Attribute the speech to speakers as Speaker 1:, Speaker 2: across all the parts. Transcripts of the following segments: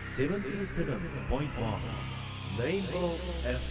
Speaker 1: 77.1 Rainbow FM。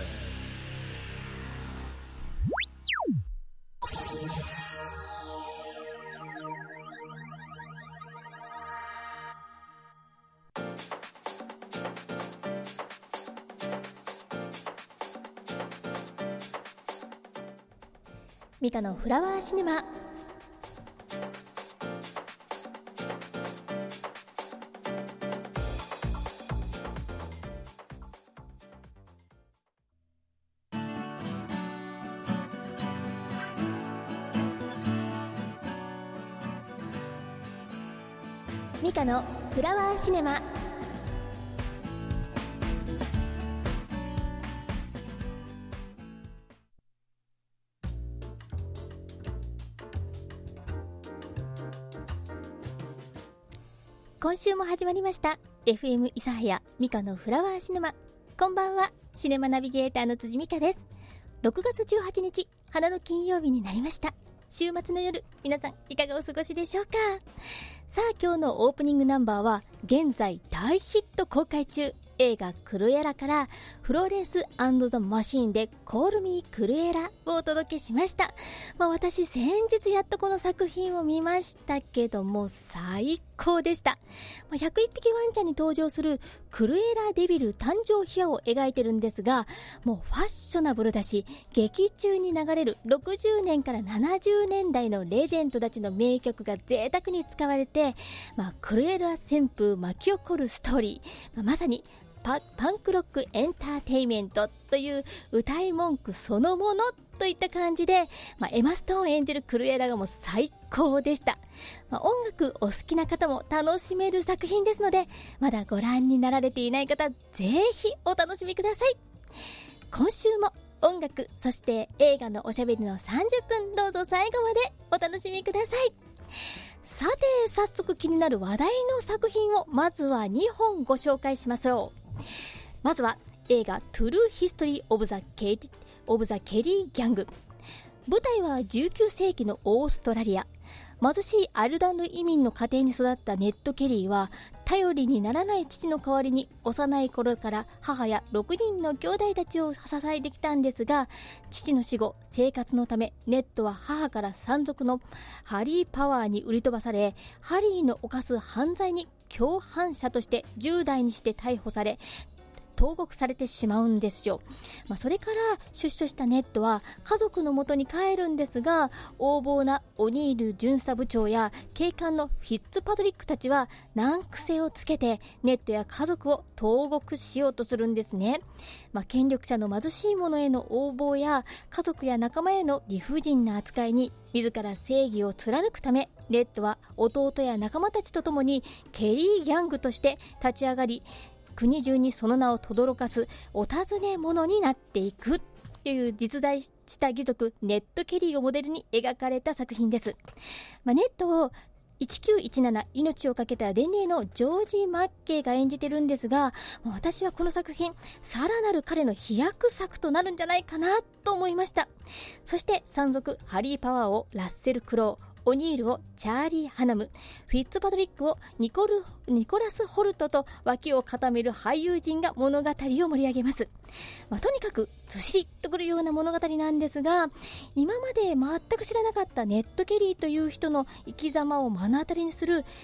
Speaker 2: ミカのフラワーシネマ。ミカのフラワーシネマ。今週も始まりました FM 諫早ミカのフラワーシネマ。こんばんは、シネマナビゲーターの辻美香です。6月18日、花の金曜日になりました。週末の夜、皆さんいかがお過ごしでしょうか。さあ、今日のオープニングナンバーは現在大ヒット公開中、映画クルエラからフローレンス&ザ・マシーンでコールミークルエラをお届けしました。私先日やっとこの作品を見ましたけども、最高でした。101匹ワンちゃんに登場するクルエラデビル誕生秘話を描いてるんですが、もうファッショナブルだし、劇中に流れる60年から70年代のレジェンドたちの名曲が贅沢に使われて、クルエラ旋風巻き起こるストーリー、まさにパンクロックエンターテイメントという歌い文句そのものといった感じで、エマ・ストーン演じるクルエラがもう最高でした。音楽お好きな方も楽しめる作品ですので、まだご覧になられていない方、ぜひお楽しみください。今週も音楽、そして映画のおしゃべりの30分、どうぞ最後までお楽しみください。さて、早速気になる話題の作品をまずは2本ご紹介しましょう。まずは映画トゥルーヒストリーオブザケリーギャング。舞台は19世紀のオーストラリア。貧しいアイルランド移民の家庭に育ったネット・ケリーは、頼りにならない父の代わりに幼い頃から母や6人の兄弟たちを支えてきたんですが、父の死後、生活のためネットは母から山賊のハリー・パワーに売り飛ばされ、ハリーの犯す犯罪に共犯者として10代にして逮捕され、投獄されてしまうんですよ。それから出所したネットは家族の元に帰るんですが、横暴なオニール巡査部長や警官のフィッツパトリックたちは難癖をつけてネットや家族を投獄しようとするんですね。権力者の貧しい者への横暴や家族や仲間への理不尽な扱いに自ら正義を貫くため、ネットは弟や仲間たちと共にケリーギャングとして立ち上がり、国中にその名を轟かすお尋ね者になっていくという実在した義族ネット・ケリーをモデルに描かれた作品です。ネットを1917命をかけた伝令のジョージ・マッケイが演じてるんですが、私はこの作品さらなる彼の飛躍作となるんじゃないかなと思いました。そして山賊ハリー・パワーをラッセル・クロウ、オニールをチャーリー・ハナム、フィッツパトリックをニコラス・ホルトと脇を固める俳優陣が物語を盛り上げます。とにかくずしりっとくるような物語なんですが、今まで全く知らなかったネット・ケリーという人の生き様を目の当たりにする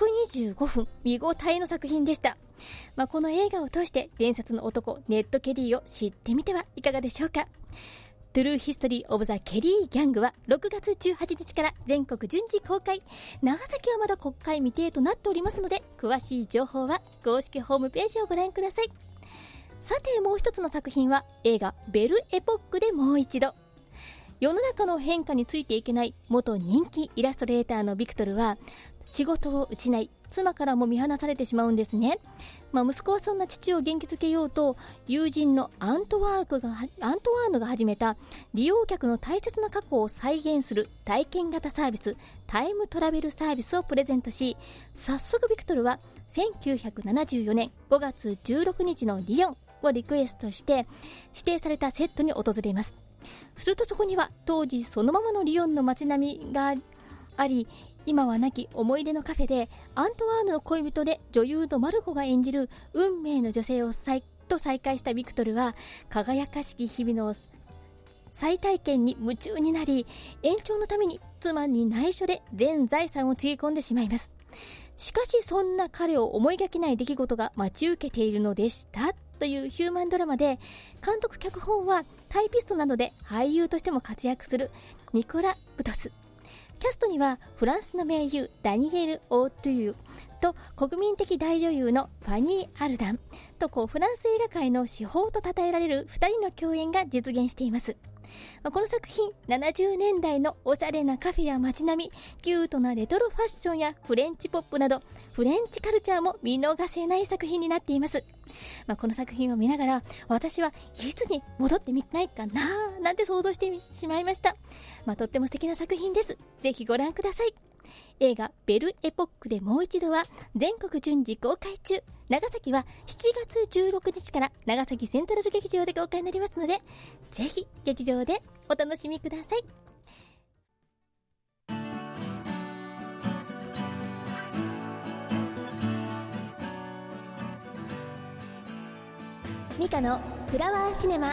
Speaker 2: 125分見応えの作品でした。この映画を通して伝説の男ネット・ケリーを知ってみてはいかがでしょうか。トゥルーヒストリーオブザケリーギャングは6月18日から全国順次公開。長崎はまだ国開未定となっておりますので、詳しい情報は公式ホームページをご覧ください。さて、もう一つの作品は映画ベルエポックでもう一度。世の中の変化についていけない元人気イラストレーターのビクトルは、仕事を失い妻からも見放されてしまうんですね。息子はそんな父を元気づけようと、友人のアントワーヌが始めた利用客の大切な過去を再現する体験型サービス、タイムトラベルサービスをプレゼントし、早速ビクトルは1974年5月16日のリヨンをリクエストして指定されたセットに訪れます。するとそこには当時そのままのリヨンの街並みがあり、 今は亡き思い出のカフェでアントワーヌの恋人で女優のマルコが演じる運命の女性を再会したビクトルは、輝かしき日々の再体験に夢中になり、延長のために妻に内緒で全財産をつぎ込んでしまいます。しかしそんな彼を思いがけない出来事が待ち受けているのでしたというヒューマンドラマで、監督脚本はタイピストなどで俳優としても活躍するニコラ・ブトス。キャストにはフランスの名優ダニエル・オートゥーと国民的大女優のファニー・アルダンとフランス映画界の至宝と称えられる2人の共演が実現しています。この作品、70年代のおしゃれなカフェや街並み、キュートなレトロファッションやフレンチポップなどフレンチカルチャーも見逃せない作品になっています。この作品を見ながら、私はいつに戻ってみたいかななんて想像してしまいました。とっても素敵な作品です。ぜひご覧ください。映画ベルエポックでもう一度は全国順次公開中。長崎は7月16日から長崎セントラル劇場で公開になりますので、ぜひ劇場でお楽しみください。ミカのフラワーシネマ。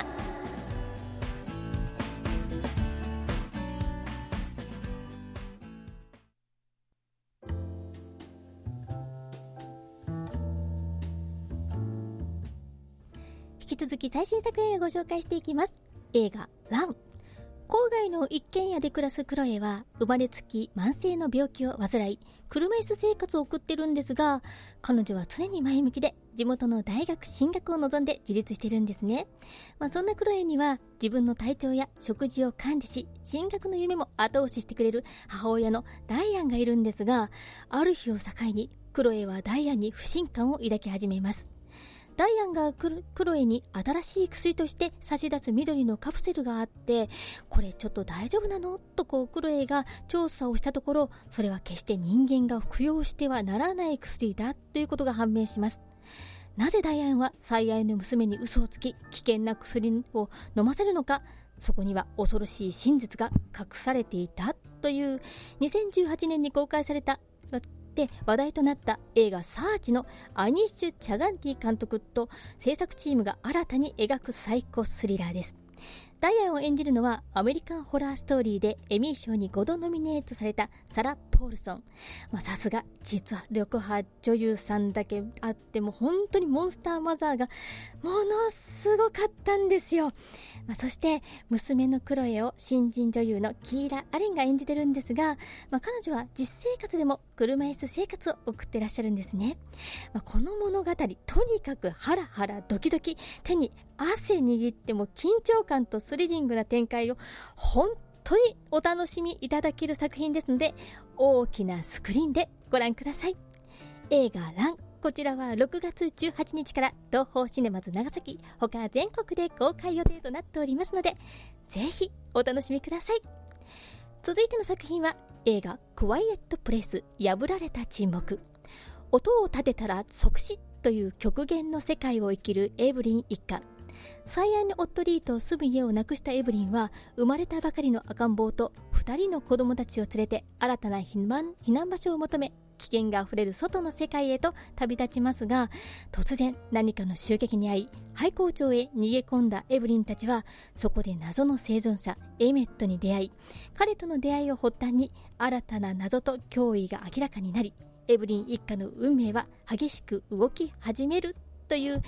Speaker 2: 引き続き最新作映画をご紹介していきます。映画ラン。郊外の一軒家で暮らすクロエは生まれつき慢性の病気を患い、車椅子生活を送ってるんですが、彼女は常に前向きで地元の大学進学を望んで自立してるんですね。そんなクロエには自分の体調や食事を管理し、進学の夢も後押ししてくれる母親のダイアンがいるんですが、ある日を境にクロエはダイアンに不信感を抱き始めます。ダイアンがクロエに新しい薬として差し出す緑のカプセルがあって、これちょっと大丈夫なのとクロエが調査をしたところ、それは決して人間が服用してはならない薬だということが判明します。なぜダイアンは最愛の娘に嘘をつき危険な薬を飲ませるのか。そこには恐ろしい真実が隠されていたという2018年に公開されたで話題となった映画サーチのアニッシュ・チャガンティ監督と制作チームが新たに描くサイコスリラーです。ダイアンを演じるのはアメリカンホラーストーリーでエミー賞に5度ノミネートされたサラ・ポールソン。さすが実力派女優さんだけあっても本当にモンスターマザーがものすごかったんですよ。そして娘のクロエを新人女優のキーラ・アレンが演じてるんですが、彼女は実生活でも車椅子生活を送ってらっしゃるんですね。この物語、とにかくハラハラドキドキ、手に汗握っても緊張感とスリリングな展開を本当にお楽しみいただける作品ですので、大きなスクリーンでご覧ください。映画ラン、こちらは6月18日から東宝シネマズ長崎他全国で公開予定となっておりますので、ぜひお楽しみください。続いての作品は映画クワイエットプレイス、破られた沈黙。音を立てたら即死という極限の世界を生きるエブリン一家。最愛の夫リーと住む家を亡くしたエブリンは、生まれたばかりの赤ん坊と2人の子供たちを連れて新たな避難場所を求め、危険があふれる外の世界へと旅立ちますが、突然何かの襲撃に遭い廃校長へ逃げ込んだエブリンたちは、そこで謎の生存者エメットに出会い、彼との出会いを発端に新たな謎と脅威が明らかになり、エブリン一家の運命は激しく動き始めるという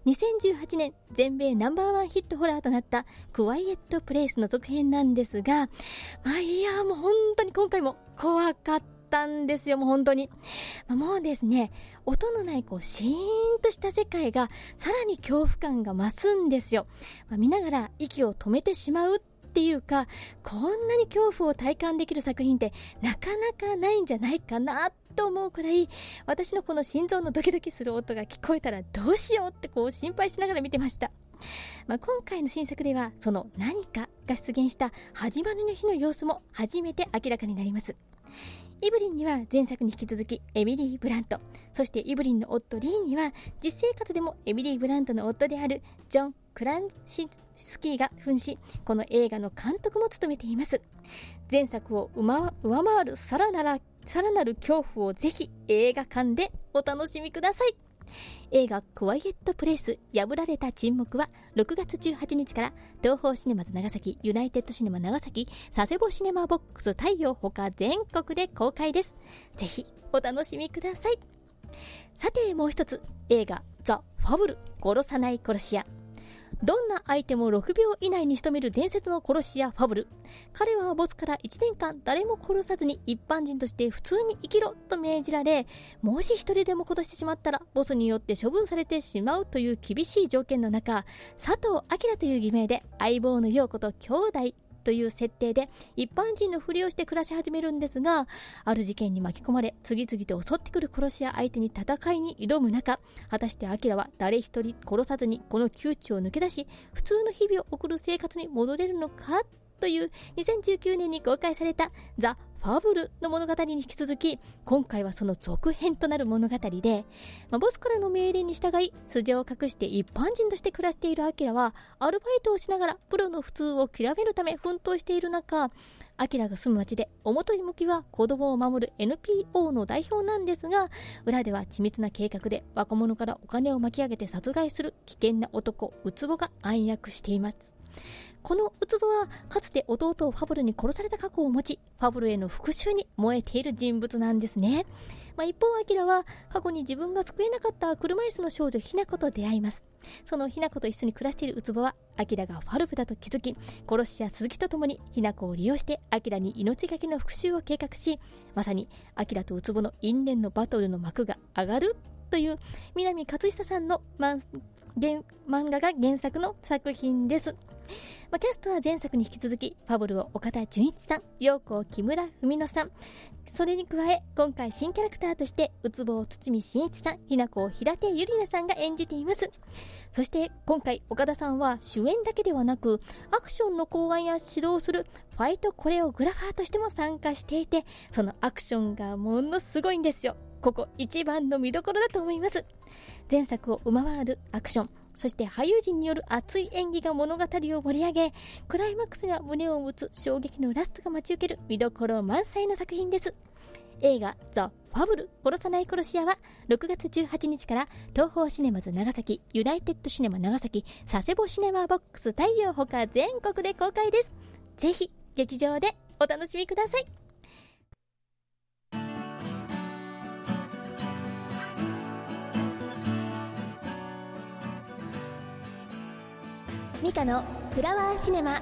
Speaker 2: 2018年全米ナンバーワンヒットホラーとなったクワイエットプレイスの続編なんですが、いやもう本当に今回も怖かったんですよ。もう本当にもうですね、音のないシーンとした世界がさらに恐怖感が増すんですよ。見ながら息を止めてしまうっていうか、こんなに恐怖を体感できる作品ってなかなかないんじゃないかなと思うくらい、私のこの心臓のドキドキする音が聞こえたらどうしようって心配しながら見てました。今回の新作ではその何かが出現した始まりの日の様子も初めて明らかになります。イブリンには前作に引き続きエミリー・ブラント、そしてイブリンの夫リーには実生活でもエミリー・ブラントの夫であるジョン・クランシスキーが扮し、この映画の監督も務めています。前作を上回るさらなるさらなる恐怖をぜひ映画館でお楽しみください。映画クワイエットプレイス破られた沈黙は6月18日から東宝シネマズ長崎、ユナイテッドシネマ長崎、佐世保シネマボックス太陽ほか全国で公開です。ぜひお楽しみください。さてもう一つ、映画ザ・ファブル殺さない殺し屋。どんな相手も6秒以内に仕留める伝説の殺し屋ファブル。彼はボスから1年間誰も殺さずに一般人として普通に生きろと命じられ、もし一人でも殺してしまったらボスによって処分されてしまうという厳しい条件の中、佐藤明という偽名で相棒の陽子と兄弟という設定で一般人のふりをして暮らし始めるんですが、ある事件に巻き込まれ次々と襲ってくる殺し屋相手に戦いに挑む中、果たしてアキラは誰一人殺さずにこの窮地を抜け出し普通の日々を送る生活に戻れるのかという2019年に公開されたザ・ファブルの物語に引き続き、今回はその続編となる物語で、ボスからの命令に従い素性を隠して一般人として暮らしているアキラはアルバイトをしながらプロの普通を極めるため奮闘している中、アキラが住む町で表向きは子供を守る NPO の代表なんですが、裏では緻密な計画で若者からお金を巻き上げて殺害する危険な男ウツボが暗躍しています。このウツボはかつて弟をファブルに殺された過去を持ち、ファブルへの復讐に燃えている人物なんですね。一方アキラは過去に自分が救えなかった車椅子の少女ヒナコと出会います。そのヒナコと一緒に暮らしているウツボはアキラがファルブだと気づき、殺し屋鈴木と共にヒナコを利用してアキラに命がけの復讐を計画し、まさにアキラとウツボの因縁のバトルの幕が上がるという南勝久さんの漫画が原作の作品です。キャストは前作に引き続きファブルを岡田准一さん、陽子を木村文乃さん、それに加え今回新キャラクターとしてウツボを堤真一さん、ひなこを平手友梨奈さんが演じています。そして今回岡田さんは主演だけではなくアクションの考案や指導をするファイトコレオグラファーとしても参加していて、そのアクションがものすごいんですよ。ここ一番の見どころだと思います。前作を上回るアクション、そして俳優陣による熱い演技が物語を盛り上げ、クライマックスには胸を打つ衝撃のラストが待ち受ける見どころ満載の作品です。映画ザ・ファブル殺さない殺し屋は6月18日から東宝シネマズ長崎、ユナイテッドシネマ長崎、佐世保シネマボックス太陽ほか全国で公開です。ぜひ劇場でお楽しみください。ミカのフラワーシネマ。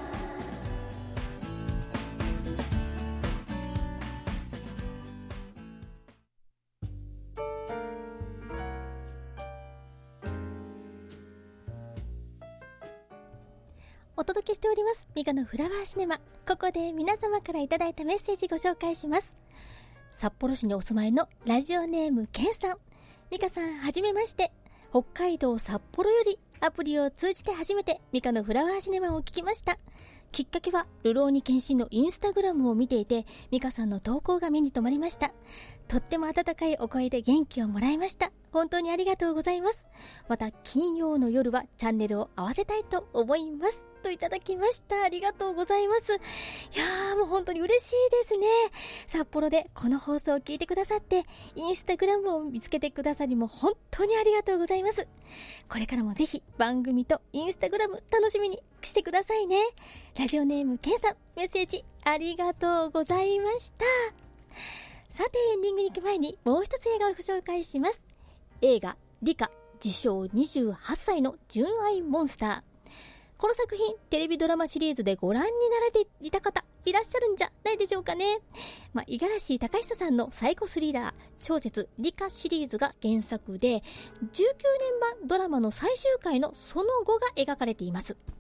Speaker 2: お届けしておりますミカのフラワーシネマ。ここで皆様からいただいたメッセージご紹介します。札幌市にお住まいのラジオネームケンさん、ミカさんはじめまして。北海道札幌よりアプリを通じて初めてミカのフラワーシネマを聞きました。きっかけはルローニケンシンのインスタグラムを見ていて、ミカさんの投稿が目に留まりました。とっても温かいお声で元気をもらいました。本当にありがとうございます。また金曜の夜はチャンネルを合わせたいと思いますといただきました。ありがとうございます。いやーもう本当に嬉しいですね。札幌でこの放送を聞いてくださって、インスタグラムを見つけてくださりも本当にありがとうございます。これからもぜひ番組とインスタグラム楽しみにしてくださいね。ラジオネームケンさん、メッセージありがとうございました。さてエンディングに行く前にもう一つ映画をご紹介します。映画リカ、自称28歳の純愛モンスター。この作品テレビドラマシリーズでご覧になられていた方いらっしゃるんじゃないでしょうかね。五十嵐隆久さんのサイコスリラー小説リカシリーズが原作で、19年版ドラマの最終回のその後が描かれています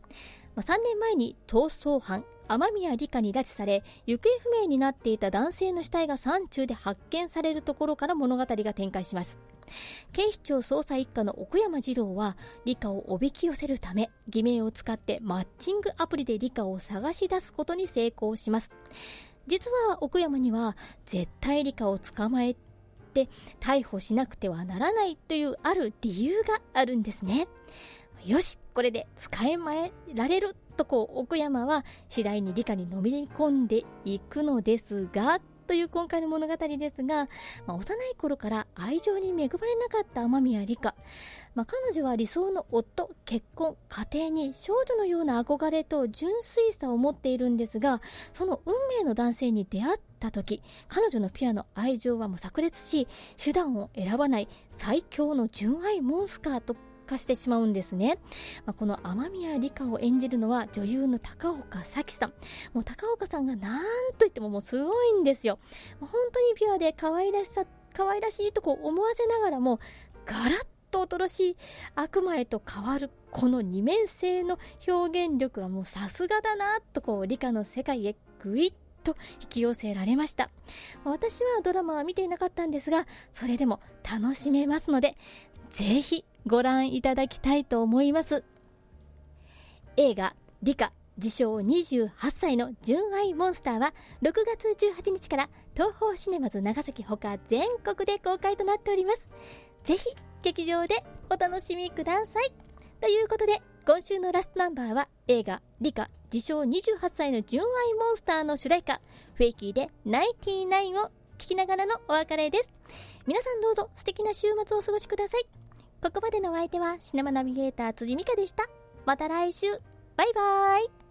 Speaker 2: 。3年前に逃走犯雨宮リカに拉致され行方不明になっていた男性の死体が山中で発見されるところから物語が展開します。警視庁捜査一課の奥山二郎はリカをおびき寄せるため偽名を使ってマッチングアプリでリカを探し出すことに成功します。実は奥山には絶対リカを捕まえて逮捕しなくてはならないというある理由があるんですね。よし、これで捕まえられると奥山は次第にリカにのめり込んでいくのですがという今回の物語ですが、幼い頃から愛情に恵まれなかった雨宮リカ、彼女は理想の夫、結婚、家庭に少女のような憧れと純粋さを持っているんですが、その運命の男性に出会った時、彼女のピュアの愛情はもう炸裂し、手段を選ばない最強の純愛モンスターと化してしまうんですね。この雨宮リカを演じるのは女優の高岡早紀さん。もう高岡さんがなんといってももうすごいんですよ。本当にピュアで可愛らしいと思わせながらも、ガラッと恐ろしい悪魔へと変わるこの二面性の表現力はもうさすがだなとリカの世界へぐいっと引き寄せられました。私はドラマは見ていなかったんですが、それでも楽しめますので、ぜひご覧いただきたいと思います。映画リカ自称28歳の純愛モンスターは6月18日から東宝シネマズ長崎ほか全国で公開となっております。ぜひ劇場でお楽しみください。ということで、今週のラストナンバーは映画リカ自称28歳の純愛モンスターの主題歌フェイキーで99を聴きながらのお別れです。皆さんどうぞ素敵な週末をお過ごしください。ここまでのお相手はシネマナビゲーター辻美香でした。また来週。バイバイ。